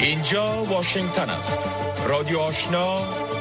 اینجا واشنگتن است. رادیو آشنا،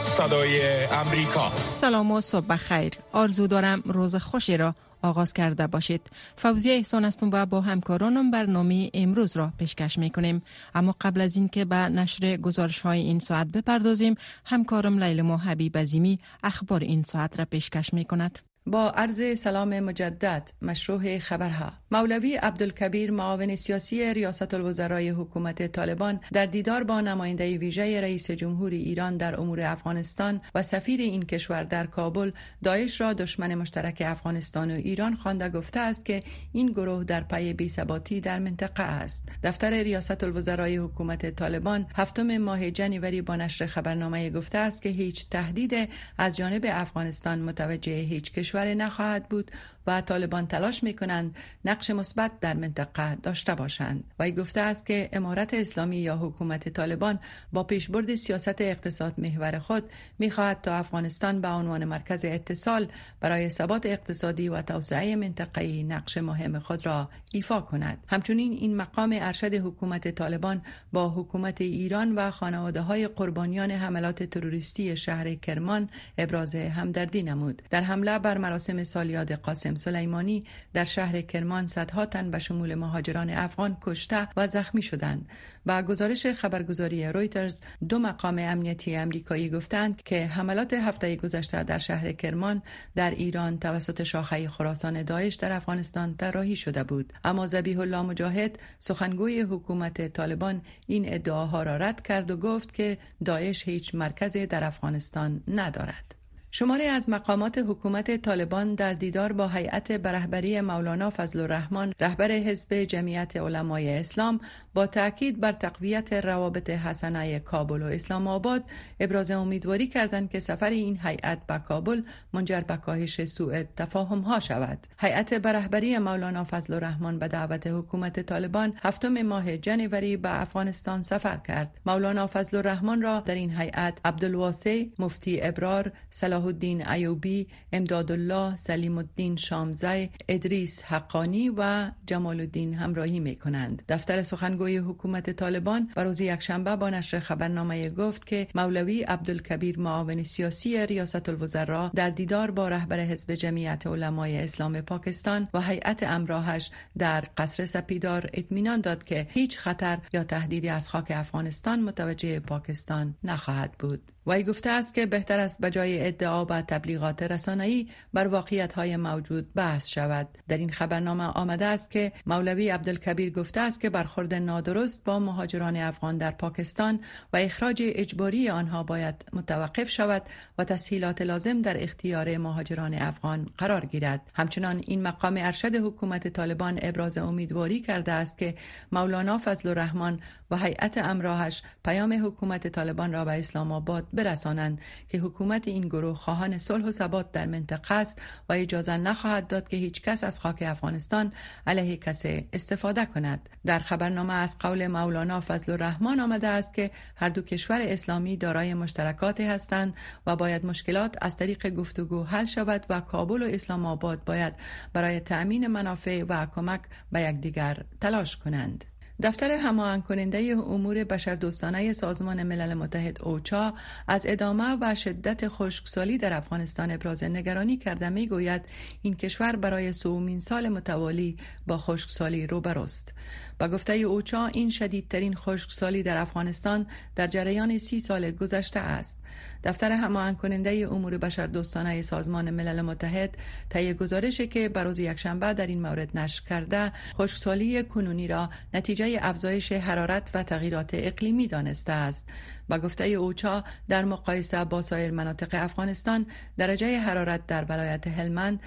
صدای امریکا. سلام و صبح بخیر. آرزو دارم روز خوشی را آغاز کرده باشید. فوزیه احسان هستم و با همکارانم برنامه امروز را پیشکش میکنیم. اما قبل از این که به نشر گزارش های این ساعت بپردازیم، همکارم لیلا حبیب عظیمی اخبار این ساعت را پیشکش میکند. با عرض سلام مجدد. مشروع خبرها. مولوی عبدالکبیر معاون سیاسی ریاست الوزرای حکومت طالبان در دیدار با نماینده ویژه رئیس جمهور ایران در امور افغانستان و سفیر این کشور در کابل داعش را دشمن مشترک افغانستان و ایران خوانده گفته است که این گروه در پی بی‌ثباتی در منطقه است. دفتر ریاست الوزرای حکومت طالبان هفتم ماه جنوری با نشر خبرنامه گفته است که هیچ تهدید از جانب افغانستان متوجه هیچ کشور نخواهد بود و طالبان تلاش می‌کنند نقش مثبت در منطقه داشته باشند. و گفته است که امارت اسلامی یا حکومت طالبان با پیشبرد سیاست اقتصاد محور خود می‌خواهد تا افغانستان به عنوان مرکز اتصال برای ثبات اقتصادی و توسعه منطقه‌ای نقش مهم خود را ایفا کند. همچنین این مقام ارشد حکومت طالبان با حکومت ایران و خانواده‌های قربانیان حملات تروریستی شهر کرمان ابراز همدردی نمود. در حمله بر مراسم سالیاد قاسم سلیمانی در شهر کرمان صدها تن به شمول مهاجران افغان کشته و زخمی شدند. با گزارش خبرگزاری رویترز، دو مقام امنیتی آمریکایی گفتند که حملات هفته گذشته در شهر کرمان در ایران توسط شاخه خراسان داعش در افغانستان طراحی شده بود. اما ذبیح الله مجاهد، سخنگوی حکومت طالبان، این ادعاها را رد کرد و گفت که داعش هیچ مرکزی در افغانستان ندارد. شماری از مقامات حکومت طالبان در دیدار با هیئت به رهبری مولانا فضل الرحمن رهبر حزب جمعیت علمای اسلام با تاکید بر تقویت روابط حسنه کابل و اسلام آباد ابراز امیدواری کردند که سفر این هیئت به کابل منجر به کاهش سوء تفاهم ها شود. هیئت به رهبری مولانا فضل الرحمن به دعوت حکومت طالبان هفتم ماه جنوری به افغانستان سفر کرد. مولانا فضل الرحمن را در این هیئت عبدالواسع مفتی ابرار، صلاح الدین ایوبی، امدادالله، سلیم الدین شامزی، ادریس حقانی و جمال الدین همراهی می کنند. دفتر سخنگوی حکومت طالبان روز یکشنبه با نشر خبرنامه گفت که مولوی عبدالکبیر معاون سیاسی ریاست الوزراء در دیدار با رهبر حزب جمعیت علمای اسلام پاکستان و هیئت همراهش در قصر سپیدار اطمینان داد که هیچ خطر یا تهدیدی از خاک افغانستان متوجه پاکستان نخواهد بود. وی گفته است که بهتر است بجای ادعا و تبلیغات رسانه‌ای بر واقعیت‌های موجود بحث شود. در این خبرنامه آمده است که مولوی عبدالکبیر گفته است که برخورد نادرست با مهاجران افغان در پاکستان و اخراج اجباری آنها باید متوقف شود و تسهیلات لازم در اختیار مهاجران افغان قرار گیرد. همچنان این مقام ارشد حکومت طالبان ابراز امیدواری کرده است که مولانا فضل الرحمن و هیئت همراهش پیام حکومت طالبان را به اسلام آباد برسانند که حکومت این گروه خواهان صلح و ثبات در منطقه است و اجازه نخواهد داد که هیچ کس از خاک افغانستان علیه کسی استفاده کند. در خبرنامه از قول مولانا فضل الرحمن آمده است که هر دو کشور اسلامی دارای مشترکات هستند و باید مشکلات از طریق گفتگو حل شود و کابل و اسلام آباد باید برای تأمین منافع و کمک به یکدیگر تلاش کنند. دفتر هماهنگ کننده امور بشردوستانه سازمان ملل متحد اوچا از ادامه و شدت خشکسالی در افغانستان ابراز نگرانی کرده میگوید این کشور برای سومین سال متوالی با خشکسالی روبروست. با گفته اوچا این شدیدترین خشکسالی در افغانستان در جریان 30 سال گذشته است. دفتر هماهنگ کننده امور بشردوستانه سازمان ملل متحد طی گزارشی که روز یکشنبه در این مورد نشر کرده، خشکسالی کنونی را نتیجه افزایش حرارت و تغییرات اقلیمی دانسته است. با گفته اوچا در مقایسه با سایر مناطق افغانستان درجه حرارت در ولایت هلمند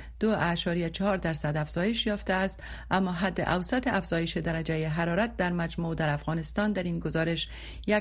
2.4% افزایش یافته است، اما حد اوسط افزایش درجه حرارت در مجموع در افغانستان در این گزارش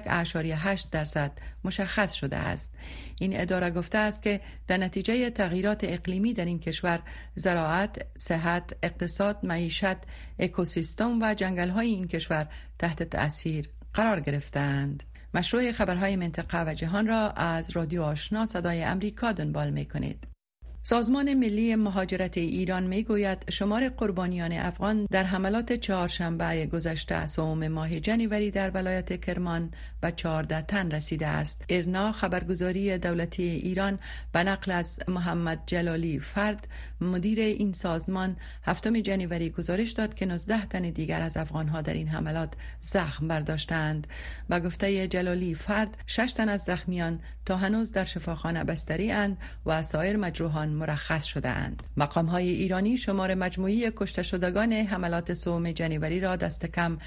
1.8% مشخص شده است. این اداره گفته است که در نتیجه تغییرات اقلیمی در این کشور زراعت، صحت، اقتصاد، معیشت، اکوسیستم و جنگل‌های این کشور تحت تأثیر قرار گرفتند. مشروع خبرهای منطقه و جهان را از رادیو آشنا صدای امریکا دنبال می‌کنید. سازمان ملی مهاجرت ایران میگوید شمار قربانیان افغان در حملات چهارشنبه گذشته سوم ماه جنوری در ولایت کرمان به 14 تن رسیده است. ایرنا خبرگزاری دولتی ایران به نقل از محمد جلالی فرد مدیر این سازمان 7 جنوری گزارش داد که 19 تن دیگر از افغانها در این حملات زخم برداشتند. به گفته جلالی فرد 6 تن از زخمیان تا هنوز در شفاخانه بستری اند و سایر مجروحان مرخص شده اند. مقام‌های ایرانی شمار مجموعی کشته شدگان حملات سوم جنوری را دست کم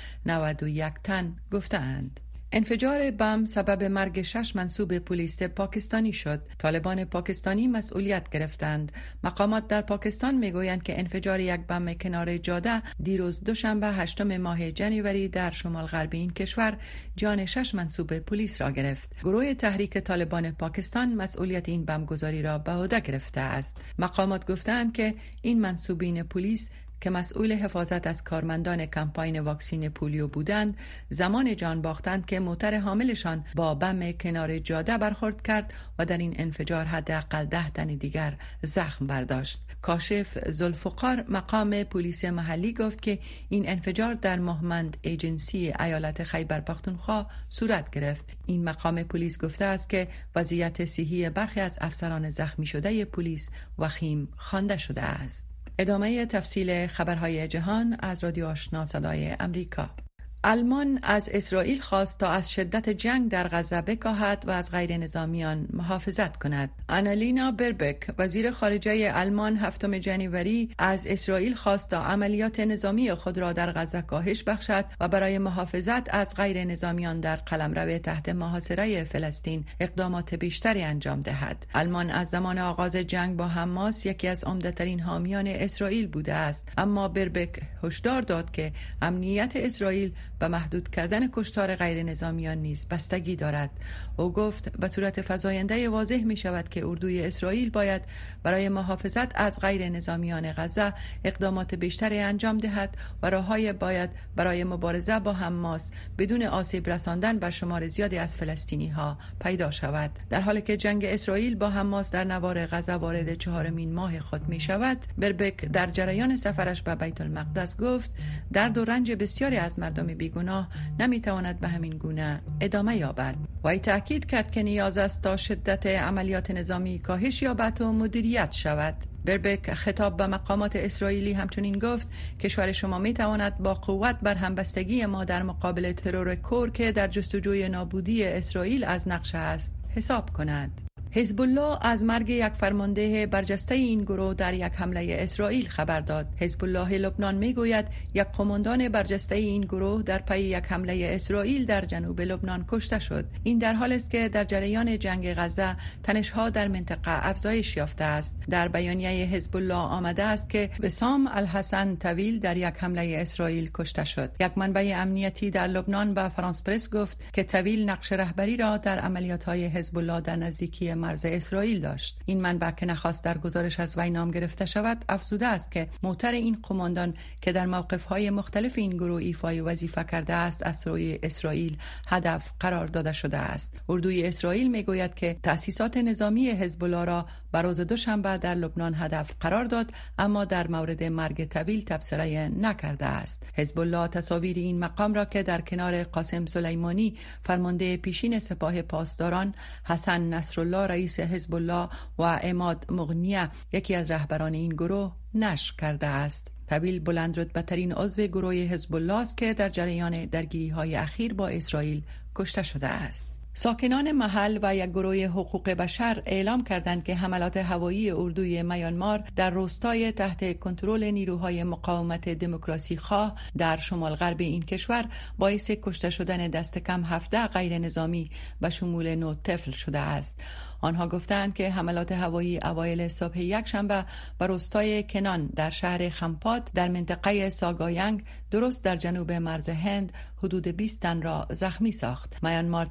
91 تن گفتند. انفجار بم سبب مرگ 6 منصوب پلیس پاکستانی شد. طالبان پاکستانی مسئولیت گرفتند. مقامات در پاکستان میگویند که انفجار یک بم کنار جاده دیروز دوشنبه 8 ماه جنوری در شمال غربی این کشور جان 6 منصوب پلیس را گرفت. گروه تحریک طالبان پاکستان مسئولیت این بم گذاری را به عهده گرفته است. مقامات گفتند که این منصوبین پلیس که مسئول حفاظت از کارمندان کمپاین واکسین پولیو بودند زمان جان باختند که موتر حاملشان با بم کنار جاده برخورد کرد و در این انفجار حداقل 10 تن دیگر زخم برداشت. کاشف ذوالفقار مقام پلیس محلی گفت که این انفجار در مهمند ایجنسی ایالت خیبر پختونخوا صورت گرفت. این مقام پلیس گفته است که وضعیت صحی برخی از افسران زخمی شده پلیس وخیم خوانده شده است. ادامه تفصیل خبرهای جهان از رادیو آشنا صدای امریکا. آلمان از اسرائیل خواست تا از شدت جنگ در غزه بکاهد و از غیر نظامیان محافظت کند. آنالینا بربک وزیر خارجه آلمان 7 جنوری از اسرائیل خواست تا عملیات نظامی خود را در غزه کاهش بخشد و برای محافظت از غیر نظامیان در قلمرو تحت محاصره فلسطین اقدامات بیشتری انجام دهد. آلمان از زمان آغاز جنگ با حماس یکی از عمده‌ترین حامیان اسرائیل بوده است، اما بربک هشدار داد که امنیت اسرائیل به محدود کردن کشتار غیر نظامیان نیز بستگی دارد. او گفت به صورت فزاینده واضح می شود که اردوی اسرائیل باید برای محافظت از غیر نظامیان غزه اقدامات بیشتری انجام دهد و راههای باید برای مبارزه با حماس بدون آسیب رساندن به شمار زیادی از فلسطینی ها پیدا شود. در حالی که جنگ اسرائیل با حماس در نوار غزه وارد 4مین ماه خود می شود، بربک در جریان سفرش به بیت المقدس گفت درد و رنج بسیاری از مردم بیگناه نمیتواند به همین گونه ادامه یابد. و تأکید کرد که نیاز است تا شدت عملیات نظامی کاهش یابد و مدیریت شود. بربک خطاب به مقامات اسرائیلی همچنین گفت کشور شما میتواند با قوت بر همبستگی ما در مقابل ترور کور که در جستجوی نابودی اسرائیل از نقش است حساب کند. حزب الله از مرگ یک فرمانده برجسته این گروه در یک حمله اسرائیل خبر داد. حزب الله لبنان میگوید یک قماندان برجسته این گروه در پی یک حمله اسرائیل در جنوب لبنان کشته شد. این در حالی است که در جریان جنگ غزه تنش‌ها در منطقه افزایش یافته است. در بیانیه حزب الله آمده است که بسام الحسن طویل در یک حمله اسرائیل کشته شد. یک منبع امنیتی در لبنان به فرانس پرس گفت که طویل نقش رهبری را در عملیات‌های حزب الله در نزدیکی مرز اسرائیل داشت. این منبع که نخواست در گزارش از وی نام گرفته شود افزوده است که موتر این قماندان که در موقف‌های مختلف این گروه ایفای وظیفه کرده است از سوی اسرائیل هدف قرار داده شده است. اردوی اسرائیل میگوید که تأسیسات نظامی حزب الله را بر روز دوشنبه در لبنان هدف قرار داد، اما در مورد مرگ طویل تبصره نکرده است. حزب الله تصاویر این مقام را که در کنار قاسم سلیمانی فرمانده پیشین سپاه پاسداران، حسن نصرالله رئیس حزب الله و عماد مغنیه یکی از رهبران این گروه نشر کرده است. طویل بلند رتبه‌ترین عضو گروه حزب الله است که در جریان درگیری‌های اخیر با اسرائیل کشته شده است. ساکنان محل و یک گروه حقوق بشر اعلام کردند که حملات هوایی اردوی میانمار در روستای تحت کنترل نیروهای مقاومت دموکراسی خواه در شمال غرب این کشور باعث کشته شدن دست کم 17 غیر نظامی به شمول 9 طفل شده است. آنها گفتند که حملات هوایی اوایل صبح یکشنبه بر روستای کنان در شهر خمپات در منطقه ساگاینگ درست در جنوب مرز هند حدود 20 تن را زخمی ساخت. میانمار تحت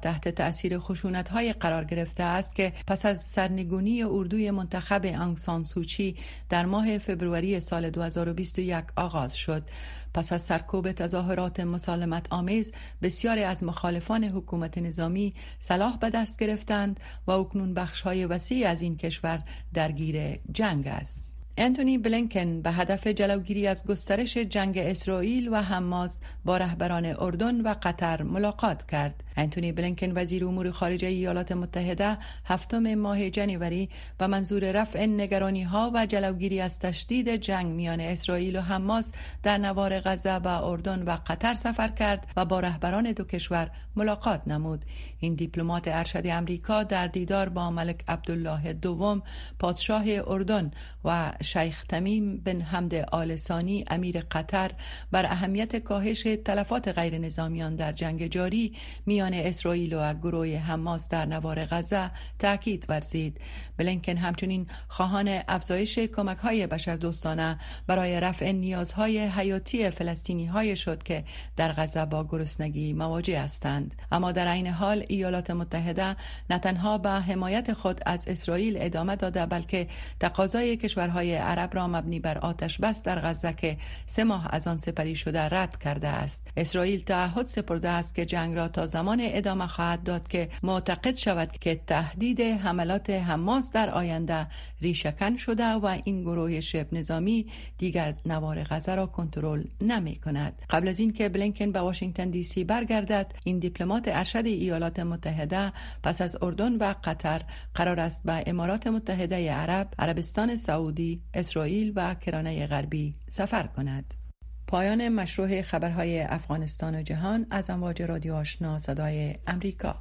اسیر خشونت‌های قرار گرفته است که پس از سرنگونی اردوی منتخب آنگ سان سوچی در ماه فوریه سال 2021 آغاز شد. پس از سرکوب تظاهرات مسالمت آمیز، بسیاری از مخالفان حکومت نظامی سلاح به دست گرفتند و اکنون بخش‌های وسیعی از این کشور درگیر جنگ است. انتونی بلینکن به هدف جلوگیری از گسترش جنگ اسرائیل و حماس با رهبران اردن و قطر ملاقات کرد. انتونی بلینکن وزیر امور خارجه ایالات متحده هفتم ماه جنوری به منظور رفع نگرانی‌ها و جلوگیری از تشدید جنگ میان اسرائیل و حماس در نوار غزه به اردن و قطر سفر کرد و با رهبران دو کشور ملاقات نمود. این دیپلمات ارشد امریکا در دیدار با ملک عبدالله دوم پادشاه اردن و شیخ تمیم بن حمد آل ثانی امیر قطر بر اهمیت کاهش تلفات غیر نظامیان در جنگ جاری میان اسرائیل و گروه حماس در نوار غزه تاکید ورزید. بلینکن همچنین خواهان افزایش کمک‌های بشردوستانه برای رفع نیازهای حیاتی فلسطینی‌های شد که در غزه با گرسنگی مواجه هستند. اما در عین حال ایالات متحده نه تنها به حمایت خود از اسرائیل ادامه داده، بلکه تقاضای کشورهای عرب را مبنی بر آتش بس در غزه که 3 ماه از آن سپری شده رد کرده است. اسرائیل تعهد سپرده است که جنگ را تا زمان ادامه خواهد داد که معتقد شود که تهدید حملات حماس در آینده ریشه‌کن شده و این گروه شبه نظامی دیگر نوار غزه را کنترل نمی کند. قبل از اینکه بلینکن به واشنگتن دی سی برگردد، این دیپلمات ارشد ایالات متحده پس از اردن و قطر قرار است به امارات متحده عرب، عربستان سعودی، اسرائیل و کرانه غربی سفر کند. پایان مشروع خبرهای افغانستان و جهان از امواج رادیو آشنا صدای امریکا.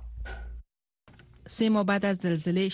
3 ماه بعد از زلزله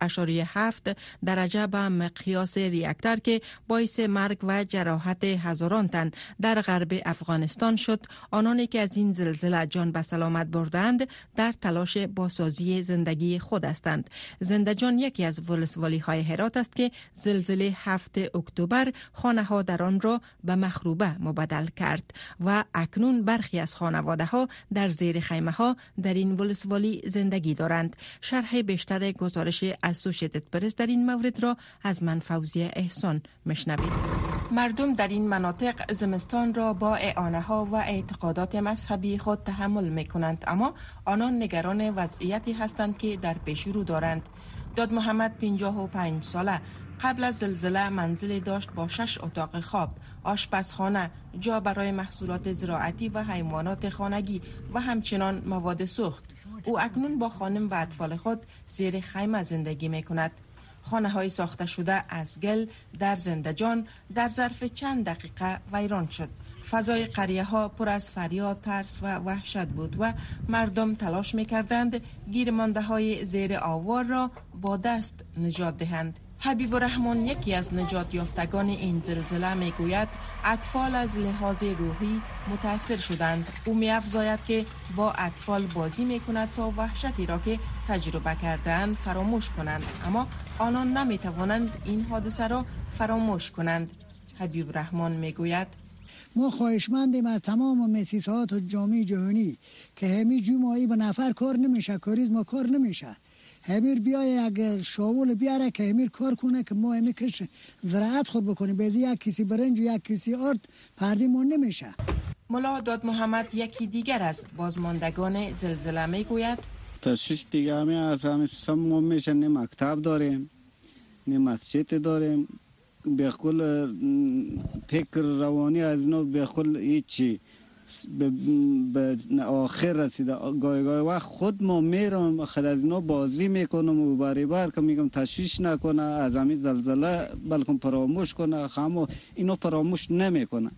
6.7 درجه به مقیاس ریاکتور که باعث مرگ و جراحت هزاران تن در غرب افغانستان شد، آنانی که از این زلزله جان به سلامت بردند در تلاش بازسازی زندگی خود هستند. زنده‌جان یکی از ولسوالی‌های هرات است که زلزله 7 اکتبر خانه‌ها در آن را به مخروبه مبدل کرد و اکنون برخی از خانواده‌ها در زیر خیمه‌ها در این ولسوالی زندگی دارند. شرح بیشتر گزارش اسوشیتد پرس در این مورد را از من فوزیه احسان مشنوید. مردم در این مناطق زمستان را با اعانه‌ها و اعتقادات مذهبی خود تحمل می‌کنند، اما آنان نگران وضعیتی هستند که در پیش رو دارند. داد محمد 55 ساله قبل از زلزله منزلی داشت با 6 اتاق خواب، آشپزخانه، جا برای محصولات زراعتی و حیوانات خانگی و همچنان مواد سوخت. او اکنون با خانم و اطفال خود زیر خیمه زندگی می کند. خانه های ساخته شده از گل در زنده‌جان در ظرف چند دقیقه ویران شد. فضای قریه ها پر از فریاد، ترس و وحشت بود و مردم تلاش می کردند گیرمانده های زیر آوار را با دست نجات دهند. حبیب الرحمن یکی از نجات یافتگان این زلزله می گوید اطفال از لحاظ روحی متاثر شدند. او می افزاید که با اطفال بازی می کند تا وحشتی را که تجربه کردند فراموش کنند، اما آنان نمی توانند این حادثه را فراموش کنند. حبیب الرحمن می گوید ما خواهشمندیم از تمام مؤسسات و جامعه جهانی که همین جمعی به نفر کار نمیشه، کاریز ما کار نمیشه، همیر بیایه یک شاول بیاره که همیر کار کنه که ما همیر کش زراعت خود بکنیم، بیزی یک کسی برنج و یک کسی آرد پردیمون نمیشه. ملا داد محمد یکی دیگر از بازماندگان زلزله می گوید تشویش دیگه همه از همه سمون میشه، نه مکتب داریم نه مسجد داریم، به کل فکر روانی از اینو به کل هیچی به آخر رسیده. گاهی وقت خود ما میرم خود از اینا بازی میکنم و باری بار که میگم تشویش نکنه از همین زلزله بلکه فراموش کنه، خامو اینو فراموش نمیکنه.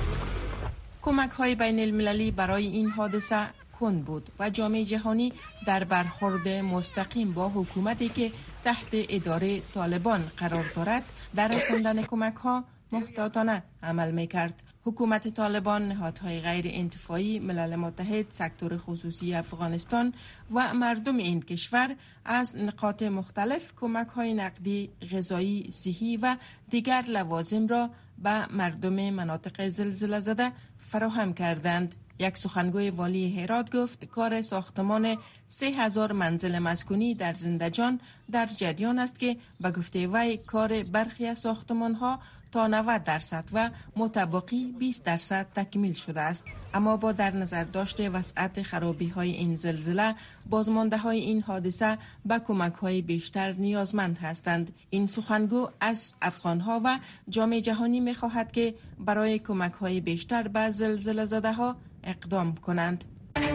کمک های بین المللی برای این حادثه کند بود و جامعه جهانی در برخورد مستقیم با حکومتی که تحت اداره طالبان قرار دارد در رساندن کمک ها محتاطانه عمل میکرد. حکومت طالبان، نهادهای غیر انتفاعی، ملل متحد، سکتور خصوصی افغانستان و مردم این کشور از نقاط مختلف کمک‌های نقدی، غذایی، صحی و دیگر لوازم را به مردم مناطق زلزله زده فراهم کردند. یک سخنگوی والی هرات گفت کار ساختمان 3000 منزل مسکونی در زندجان در جریان است که به گفته وی کار برخی از ساختمان‌ها تا 90% و متبقی 20% تکمیل شده است. اما با در نظر داشته وسعت خرابی‌های این زلزله، بازمانده‌های این حادثه به کمک‌های بیشتر نیازمند هستند. این سخنگو از افغان‌ها و جامعه جهانی می‌خواهد که برای کمک‌های بیشتر به زلزله زده‌ها اقدام کنند.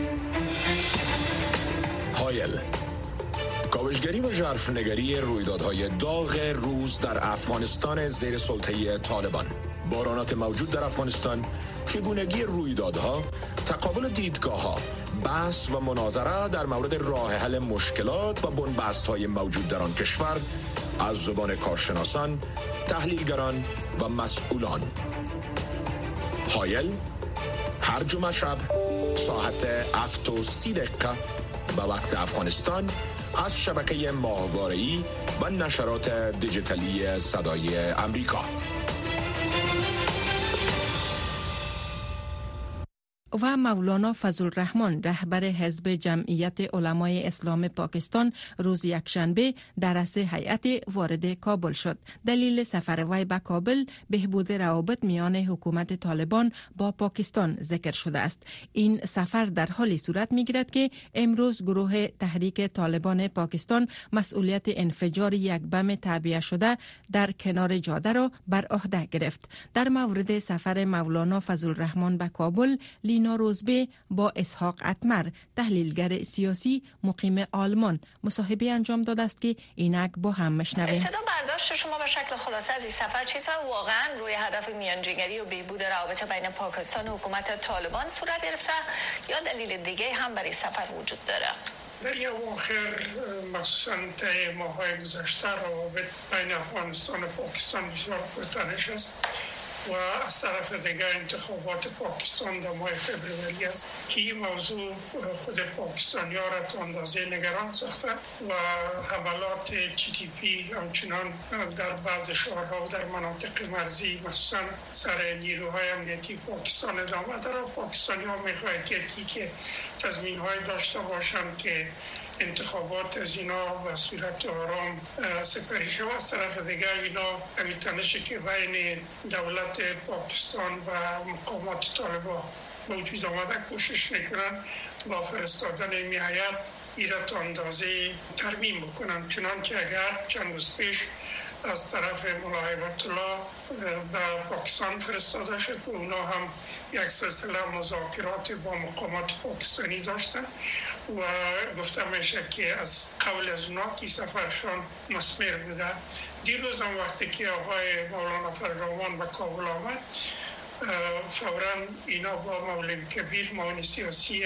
هایل، کاوشگری و ژرفنگری رویدادهای داغ روز در افغانستان زیر سلطه طالبان، بارانات موجود در افغانستان، چگونگی رویدادها، تقابل دیدگاه‌ها، بحث و مناظره در مورد راه حل مشکلات و بنبست‌های موجود در آن کشور از زبان کارشناسان، تحلیلگران و مسئولان. هایل هر جمعه شب ساعت 7:30 به وقت افغانستان از شبکه ماهواره‌ای و نشرات دیجیتالی صدای امریکا. و مولانا فضل الرحمن رهبر حزب جمعیت علمای اسلام پاکستان روز یکشنبه در رأس هیئت وارد کابل شد. دلیل سفر وی به کابل بهبود روابط میان حکومت طالبان با پاکستان ذکر شده است. این سفر در حالی صورت می‌گیرد که امروز گروه تحریک طالبان پاکستان مسئولیت انفجار یک بم تعبیه شده در کنار جاده را بر عهده گرفت. در مورد سفر مولانا فضل الرحمن به کابل، لینا روزبه با اسحاق اتمر تحلیلگر سیاسی مقیم آلمان مصاحبه انجام داده است که اینک با هم مشنویم. ابتدا برداشت شما به شکل خلاصه از این سفر چیزها واقعا روی هدف میانجیگری و بهبود روابط بین پاکستان و حکومت طالبان صورت گرفته یا دلیل دیگه هم برای سفر وجود داره؟ در این اواخر مخصوصا طی ماه‌های گذشته روابط بین افغانستان و پاکستان بسیار پرتنش است و از طرف دیگر انتخابات پاکستان در ماه فوریه است که این موضوع خود پاکستانی‌ها را تا اندازه نگران ساخته و حملات TTP همچنان در بعض شهرها و در مناطق مرزی مخصوصا سر نیروهای امنیتی پاکستان ادامه داره. پاکستانی‌ها می‌خواهند که تضمین‌های داشته باشند که انتخابات از اینا به صورت آرام سپری شود. از طرف دیگر اینا همین تنشی که بین دولت پاکستان و مقامات طالبان موجود آمده کوشش میکنن با فرستادن هیئت ایرا تا اندازه ترمیم بکنن، چنانکه اگر چند روز پیش از طرف ملا هیبت الله به پاکستان فرستاده شد و اونا هم یک سلسله مذاکرات با مقامات پاکستانی داشتن و گفته میشه که از قبل از اونا که سفرشان مثمر بوده. دیروز هم وقتی که آقای مولانا فضل الرحمن به کابل آمد، فوراً اینا با مولوی کبیر معاون سیاسی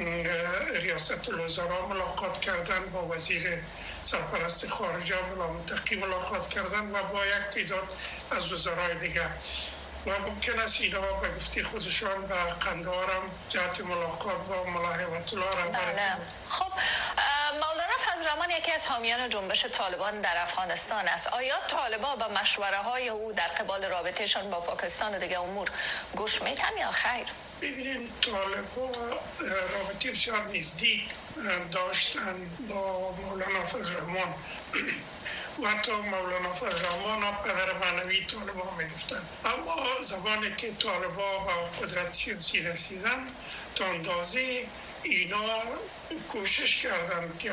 ریاست الوزراء ملاقات کردن، با وزیر سرپرست خارجه ملا متقی ملاقات کردن و با یک تعداد از وزرای دیگر و ممکن است اینا به گفته خودشان به قندهار هم جهت ملاقات با ملا هیبت الله را برد. خب مولانا فضل الرحمن یکی از حامیان جنبش طالبان در افغانستان است. آیا طالبان به مشوره های او در قبال رابطهشان با پاکستان و دیگر امور گوش میدن یا خیر؟ ببینیم طالبان رابطه بسیار نزدیک داشتن با مولانا فضل الرحمن و حتی مولانا فضل الرحمن پدر معنوی طالبان میگفتن. اما زمانی که طالبان به قدرت سیاسی رسیدن تا اندازه اینا کوشش کردن که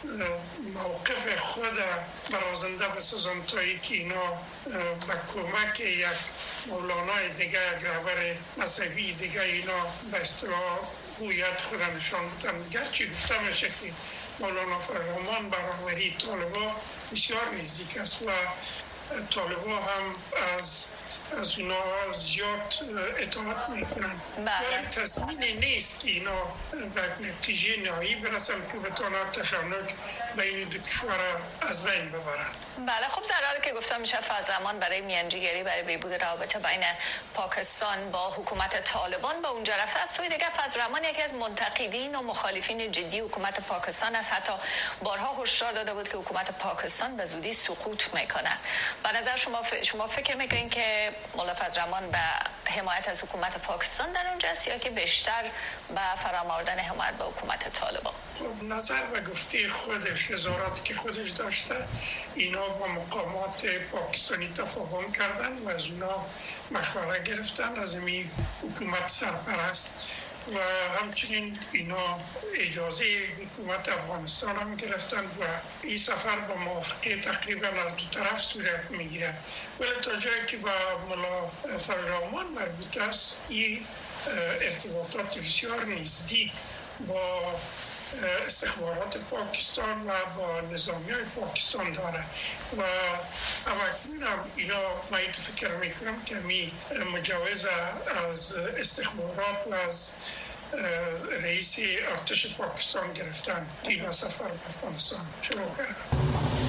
موقف خود برازنده بسازن تا که اینا به کمک یک مولانای دیگه، یک رهبر مذهبی دیگه اینا به اصطلاح هویت خود نشان بدن. گرچه گفته میشه که مولانا فضل الرحمن به رهبری طالبان بسیار نزدیک است و طالبان هم از اونا زیاد اطاعت میکنن، ولی تضمین نیست که اینا به نتیجه نهایی برسن که بتوانند تشنج بین دو کشور از بین ببرن. بله، خب در حالی که گفتم میشه فضل الرحمن برای میانجیگری برای بهبود روابط بین پاکستان با حکومت طالبان به اونجا رفته، از سوی دیگر فضل الرحمن یکی از منتقدین و مخالفین جدی حکومت پاکستان است. حتی بارها هشدار داده بود که حکومت پاکستان به زودی سقوط میکنه. به نظر شما فکر میکنین که ملا فضلرحمن به حمایت از حکومت پاکستان در اونجاست یا که بیشتر به فراموردن حمایت به حکومت طالبان؟ خب نظر و گفته خودش، اظهاراتی که خودش داشته، اینا با مقامات پاکستانی تفاهم کردن و از اونا مشوره گرفتن، از این حکومت سرپرست، و همچنین اینا اجازه حکومت افغانستان هم گرفتن و این سفر با موافقه تقریبا از دو طرف صورت میگیره. ولی تا جایی که با ملا فضلرحمن مربوط است، این ارتباطات بسیار نزدیک با استخبارات پاکستان و با نظامی های پاکستان داره و همکنون هم اینا من فکر میکنم که می مجوز از استخبارات و از رئیس ارتش پاکستان گرفتن این سفر به افغانستان شروع کردن.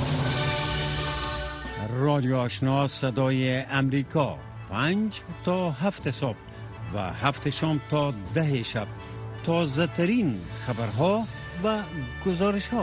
رادیو آشنا صدای امریکا 5 تا 7 صبح و 7 شام تا 10 شب، تازه ترین خبرها و گزارش ها.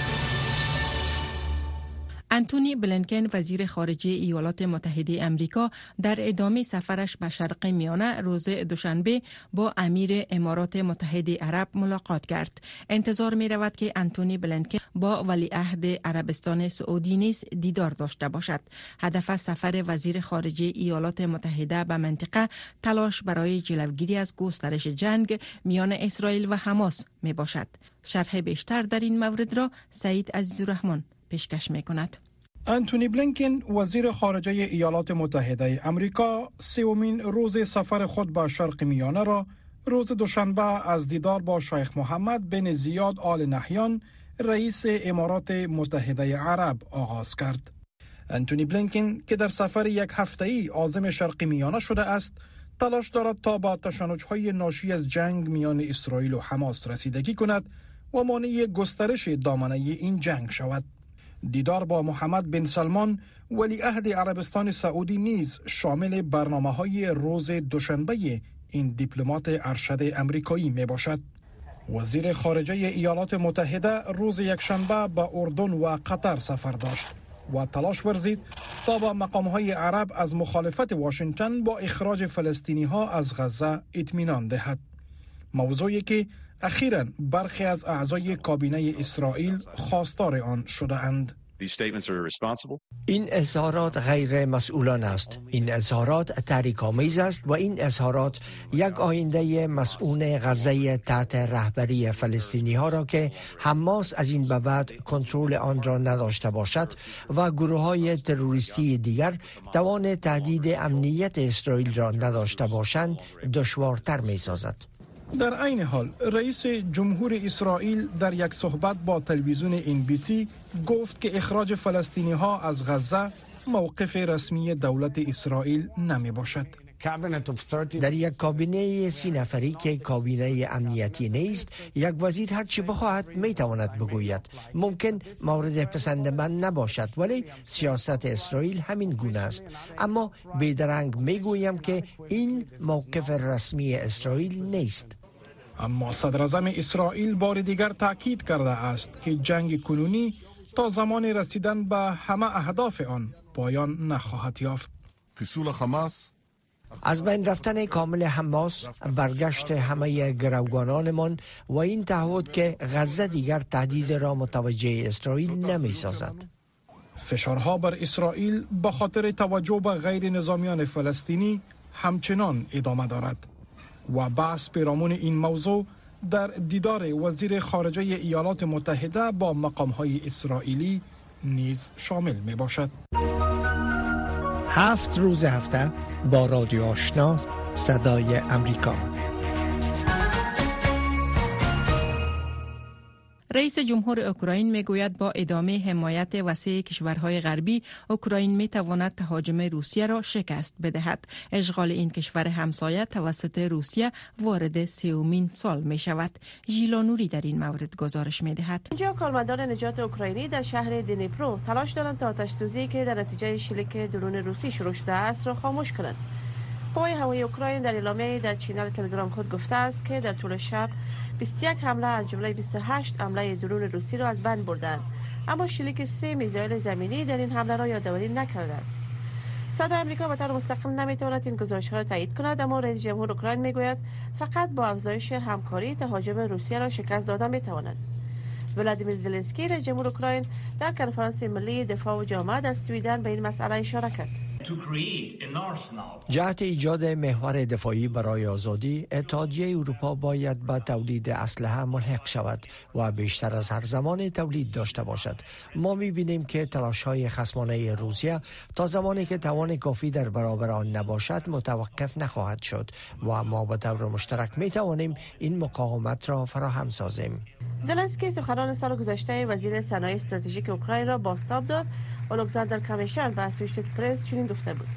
انتونی بلینکن وزیر خارجه ایالات متحده امریکا در ادامه سفرش به شرق میانه روز دوشنبه با امیر امارات متحده عرب ملاقات کرد. انتظار می رود که انتونی بلینکن با ولیعهد عربستان سعودی نیز دیدار داشته باشد. هدف سفر وزیر خارجه ایالات متحده به منطقه تلاش برای جلوگیری از گسترش جنگ میان اسرائیل و حماس می باشد. شرح بیشتر در این مورد را سعید عزیزالرحمن پیشکش می کند. انتونی بلینکن وزیر خارجه ایالات متحده امریکا سومین روز سفر خود به شرق میانه را روز دوشنبه از دیدار با شیخ محمد بن زیاد آل نهیان رئیس امارات متحده عرب آغاز کرد. انتونی بلینکن که در سفر یک هفته‌ای عازم شرق میانه شده است، تلاش دارد تا با تشنج‌های ناشی از جنگ میان اسرائیل و حماس رسیدگی کند و مانع گسترش دامنه این جنگ شود. دیدار با محمد بن سلمان ولیعهد عربستان سعودی نیز شامل برنامه‌های روز دوشنبه این دیپلمات ارشد امریکایی می باشد. وزیر خارجه ایالات متحده روز یکشنبه به اردن و قطر سفر داشت و تلاش ورزید تا با مقام‌های عرب از مخالفت واشنگتن با اخراج فلسطینی‌ها از غزه اطمینان دهد. موضوعی که اخیراً برخی از اعضای کابینه اسرائیل خواستار آن شده‌اند. این اظهارات غیر مسئولانه است. این اظهارات تحریک‌آمیز است و این اظهارات یک آینده مسئول غزه تحت رهبری فلسطینی ها را که حماس از این به بعد کنترل آن را نداشته باشد و گروه های تروریستی دیگر توان تهدید امنیت اسرائیل را نداشته باشند دشوارتر می سازد. در عین حال رئیس جمهور اسرائیل در یک صحبت با تلویزیون NBC گفت که اخراج فلسطینی ها از غزه موقف رسمی دولت اسرائیل نمی باشد. در یک کابینه 30 نفری که کابینه امنیتی نیست، یک وزیر هر چی بخواهد می تواند بگوید. ممکن مورد پسند من نباشد، ولی سیاست اسرائیل همین گونه است. اما بیدرنگ می گویم که این موقف رسمی اسرائیل نیست. اما صدر اعظم اسرائیل بار دیگر تاکید کرده است که جنگ کنونی تا زمان رسیدن به همه اهداف آن پایان نخواهد یافت. חיסול החמאס از بین رفتن کامل حماس، برگشت همه گروگانانمان و این تعهد که غزه دیگر تهدید را متوجه اسرائیل نمی سازد. فشارها بر اسرائیل به خاطر توجه به غیر نظامیان فلسطینی همچنان ادامه دارد و بحث پیرامون این موضوع در دیدار وزیر خارجه ایالات متحده با مقام‌های اسرائیلی نیز شامل می باشد. 7 روز هفته با رادیو آشنا صدای امریکا. رئیس جمهور اوکراین میگوید با ادامه حمایت وسیع کشورهای غربی، اوکراین میتواند تهاجم روسیه را شکست بدهد. اشغال این کشور همسایه توسط روسیه وارد 3مین سال می شود. ژیلا نوری در این مورد گزارش می دهد. اینجا کارمندان نجات اوکراینی در شهر دنیپرو تلاش دارند تا آتش سوزی که در نتیجه شلیک درون روسی شروع شده است را خاموش کنند. قوای هوایی اوکراین در اعلامیه‌ای در چینل تلگرام خود گفته است که در طول شب 21 حمله از جمله 28 حمله درون روسی را از بین بردند، اما شلیک 3 میزایل زمینی در این حمله را یادآوری نکرده است. صدای آمریکا به طور مستقل نمیتواند این گزارش‌ها را تایید کند، اما رئیس جمهور اوکراین میگوید فقط با افزایش همکاری تهاجم روسیه را شکست دادن میتواند. ولادیمیر زلنسکی رئیس جمهور اوکراین در کنفرانس ملی دفاع و جامعه در سویدن به این مسئله اشاره کرد. جهت ایجاد محور دفاعی برای آزادی، اتحادیه اروپا باید به تولید اسلحه ملحق شود و بیشتر از هر زمان تولید داشته باشد. ما می‌بینیم که تلاش‌های خصمانه روسیه تا زمانی که توان کافی در برابر آن نباشد متوقف نخواهد شد و ما به طور مشترک می‌توانیم این مقاومت را فراهم سازیم. زلنسکی سخنان سال گذشته وزیر صنایع استراتژیک اوکراین را بازتاب داد. الکساندر کمیشن به اسوشیتد پرس چنین گفته بود: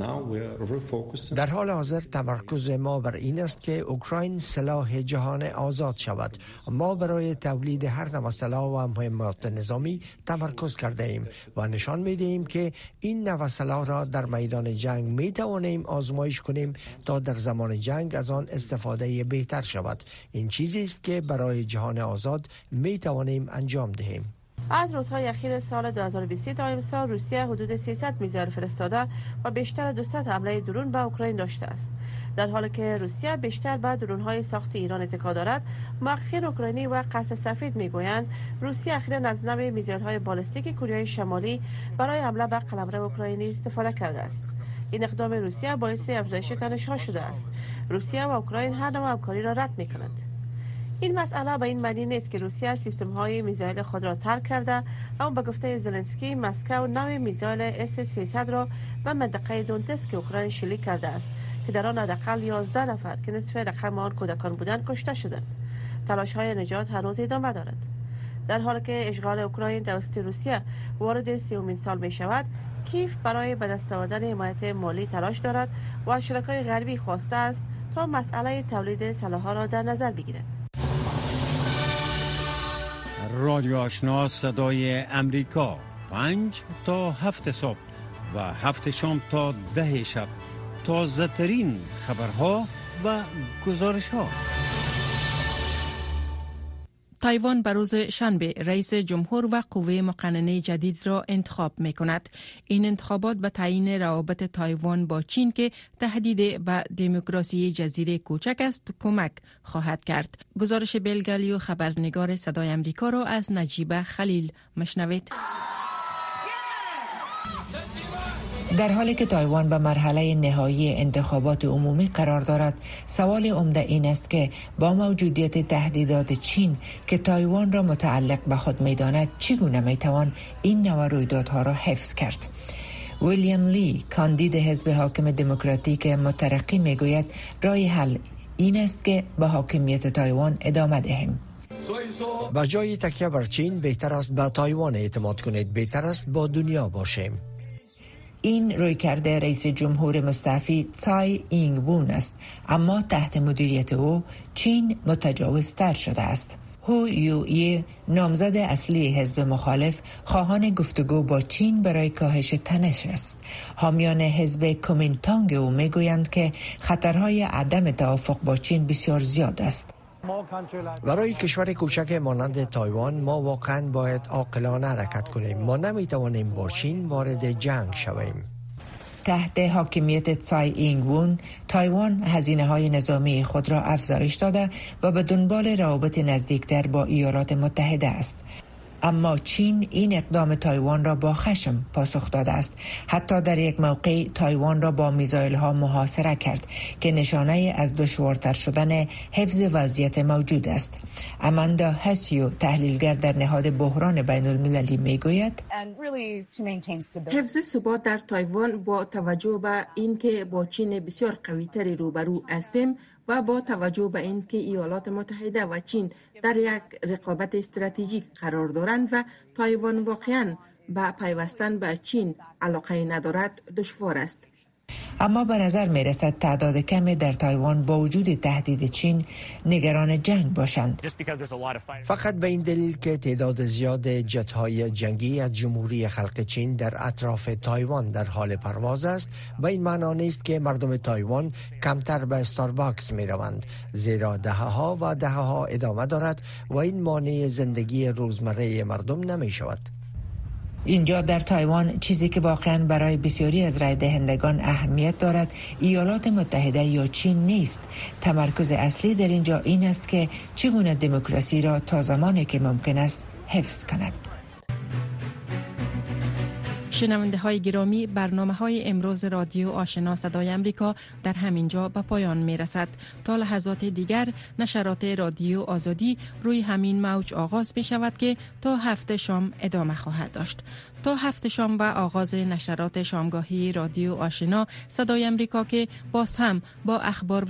در حال حاضر تمرکز ما بر این است که اوکراین سلاح جهان آزاد شود. ما برای تولید هر نوع سلاح و مهمات نظامی تمرکز کرده ایم و نشان می‌دهیم که این نوع سلاح را در میدان جنگ می‌توانیم آزمایش کنیم تا در زمان جنگ از آن استفاده بهتر شود. این چیزی است که برای جهان آزاد می‌توانیم انجام دهیم. از روزهای اخیر سال 2020 تا امسال روسیه حدود 300 میزایل فرستاده و بیشتر 200 حمله درون به اوکراین داشته است. در حالی که روسیه بیشتر به درون‌های ساخت ایران اتکا دارد، محققین اوکراینی و قصر سفید میگویند روسیه اخیراً از نوع میزایل‌های بالستیک کره شمالی برای حمله به قلمرو اوکراینی استفاده کرده است. این اقدام روسیه باعث افزایش تنش‌ها شده است. روسیه و اوکراین هر نوع همکاری را رد می‌کنند. این مسئله به این معنی نیست که روسیه سیستم‌های میزایل خود را ترک کرده، اما به گفته زلنسکی مسکو نوع میزایل S-300 را به منطقه دونتسک اوکراین شلیک کرده است که در آن حداقل 11 نفر که نصف رقم آن کودکان بودند کشته شدند. تلاش‌های نجات هنوز ادامه دارد. در حالی که اشغال اوکراین توسط روسیه وارد 30مین سال می شود، کیف برای به دست آوردن حمایت مالی تلاش دارد و از شرکای غربی خواسته است تا مسئله تولید سلاح‌ها را در نظر بگیرد. رادیو آشنا صدای امریکا 5 تا 7 صبح و 7 شام تا 10 شب تازه ترین خبرها و گزارش ها. تایوان به روز شنبه رئیس جمهور و قوه مقننه جدید را انتخاب می کند. این انتخابات به تعیین روابط تایوان با چین که تهدید به دموکراسی جزیره کوچک است کمک خواهد کرد. گزارش بلگالیو خبرنگار صدای امریکا را از نجیبه خلیل مشنوید. در حالی که تایوان به مرحله نهایی انتخابات عمومی قرار دارد، سوال عمده این است که با موجودیت تهدیدات چین که تایوان را متعلق به خود می‌داند چگونه می‌توان این نوع رویدادها را حفظ کرد. ویلیام لی، کاندید حزب حاکم دموکراتیک مترقی می‌گوید راه حل این است که به حاکمیت تایوان ادامه دهیم. با جای تکیه بر چین بهتر است به تایوان اعتماد کنید، بهتر است با دنیا باشیم. این رویکرد رئیس جمهور مستعفی تسای اینگ وون است، اما تحت مدیریت او چین متجاوزتر شده است. هو یویی، نامزد اصلی حزب مخالف، خواهان گفتگو با چین برای کاهش تنش است. حامیان حزب کومینتانگ او میگویند که خطرهای عدم توافق با چین بسیار زیاد است. برای کشور کوچک مانند تایوان ما واقعا باید عاقلانه حرکت کنیم. ما نمیتوانیم با چین وارد جنگ شویم. تحت حاکمیت تسای اینگ وون، تایوان هزینه‌های نظامی خود را افزایش داده و به دنبال روابط نزدیکتر با ایالات متحده است. اما چین این اقدام تایوان را با خشم پاسخ داده است. حتی در یک موقع تایوان را با میزایل‌ها محاصره کرد که نشانه از دشوارتر شدن حفظ وضعیت موجود است. اماندا هسیو، تحلیلگر در نهاد بحران بین المللی میگوید حفظ ثبات در تایوان با توجه به اینکه با چین بسیار قوی‌تری روبرو هستیم و با توجه به اینکه ایالات متحده و چین در یک رقابت استراتژیک قرار دارند و تایوان واقعاً به پیوستن به چین علاقه ندارد، دشوار است. اما به نظر می رسد تعداد کمی در تایوان با وجود تهدید چین نگران جنگ باشند. فقط به این دلیل که تعداد زیاد جت‌های جنگی از جمهوری خلق چین در اطراف تایوان در حال پرواز است، و این معنا نیست که مردم تایوان کمتر به استارباکس می روند، زیرا دهه‌ها و دهه‌ها ادامه دارد و این مانع زندگی روزمره مردم نمی شود. اینجا در تایوان چیزی که واقعا برای بسیاری از رای دهندگان اهمیت دارد ایالات متحده یا چین نیست. تمرکز اصلی در اینجا این است که چگونه دموکراسی را تا زمانی که ممکن است حفظ کند. شنونده های گرامی، برنامه های امروز رادیو آشنا صدای امریکا در همینجا به پایان می رسد. تا لحظات دیگر نشرات رادیو آزادی روی همین موج آغاز می شود که تا 7 شام ادامه خواهد داشت. تا 7 شام و آغاز نشرات شامگاهی رادیو آشنا صدای امریکا که باز هم با اخبار